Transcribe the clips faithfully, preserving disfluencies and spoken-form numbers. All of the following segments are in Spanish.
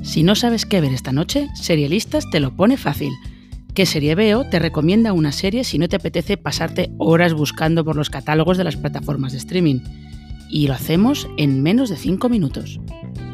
Si no sabes qué ver esta noche, Serialistas te lo pone fácil. ¿Qué serie veo? Te recomienda una serie si no te apetece pasarte horas buscando por los catálogos de las plataformas de streaming. Y lo hacemos en menos de cinco minutos.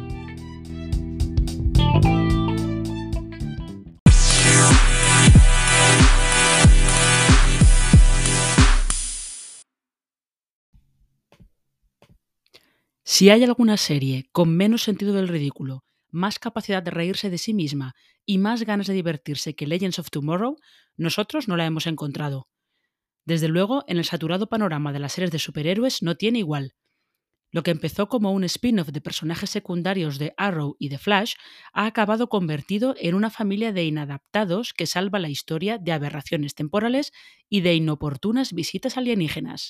Si hay alguna serie con menos sentido del ridículo, más capacidad de reírse de sí misma y más ganas de divertirse que Legends of Tomorrow, nosotros no la hemos encontrado. Desde luego, en el saturado panorama de las series de superhéroes no tiene igual. Lo que empezó como un spin-off de personajes secundarios de Arrow y de Flash ha acabado convertido en una familia de inadaptados que salva la historia de aberraciones temporales y de inoportunas visitas alienígenas.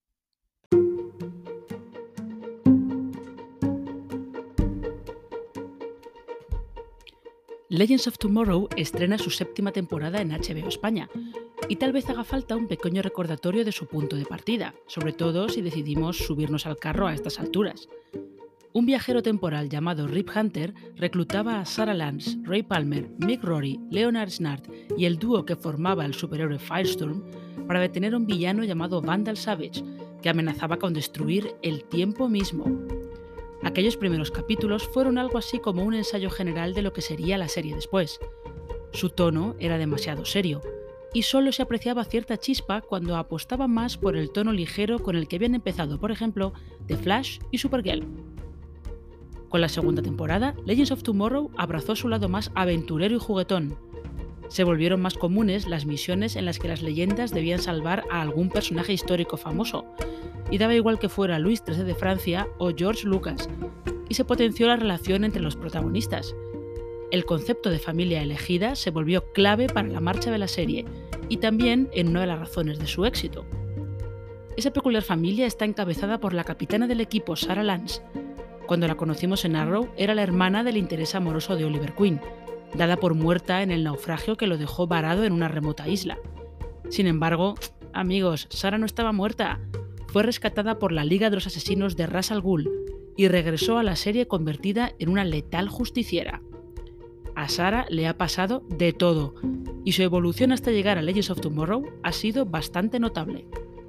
Legends of Tomorrow estrena su séptima temporada en H B O España, y tal vez haga falta un pequeño recordatorio de su punto de partida, sobre todo si decidimos subirnos al carro a estas alturas. Un viajero temporal llamado Rip Hunter reclutaba a Sarah Lance, Ray Palmer, Mick Rory, Leonard Snart y el dúo que formaba el superhéroe Firestorm para detener a un villano llamado Vandal Savage, que amenazaba con destruir el tiempo mismo. Aquellos primeros capítulos fueron algo así como un ensayo general de lo que sería la serie después. Su tono era demasiado serio, y solo se apreciaba cierta chispa cuando apostaba más por el tono ligero con el que habían empezado, por ejemplo, The Flash y Supergirl. Con la segunda temporada, Legends of Tomorrow abrazó su lado más aventurero y juguetón. Se volvieron más comunes las misiones en las que las leyendas debían salvar a algún personaje histórico famoso, y daba igual que fuera Luis trece de Francia o George Lucas, y se potenció la relación entre los protagonistas. El concepto de familia elegida se volvió clave para la marcha de la serie, y también en una de las razones de su éxito. Esa peculiar familia está encabezada por la capitana del equipo, Sarah Lance. Cuando la conocimos en Arrow, era la hermana del interés amoroso de Oliver Queen, dada por muerta en el naufragio que lo dejó varado en una remota isla. Sin embargo, amigos, Sarah no estaba muerta. Fue rescatada por la Liga de los Asesinos de Ra's al Ghul y regresó a la serie convertida en una letal justiciera. A Sarah le ha pasado de todo, y su evolución hasta llegar a Legends of Tomorrow ha sido bastante notable.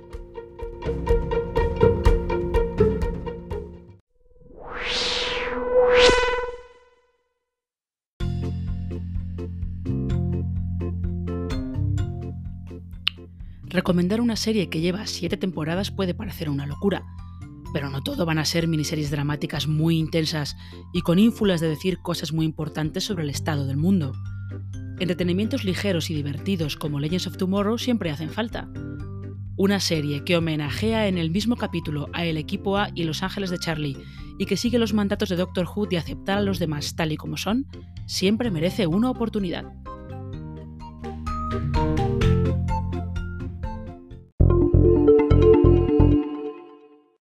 Recomendar una serie que lleva siete temporadas puede parecer una locura, pero no todo van a ser miniseries dramáticas muy intensas y con ínfulas de decir cosas muy importantes sobre el estado del mundo. Entretenimientos ligeros y divertidos como Legends of Tomorrow siempre hacen falta. Una serie que homenajea en el mismo capítulo a El Equipo A y Los Ángeles de Charlie y que sigue los mandatos de Doctor Who de aceptar a los demás tal y como son, siempre merece una oportunidad.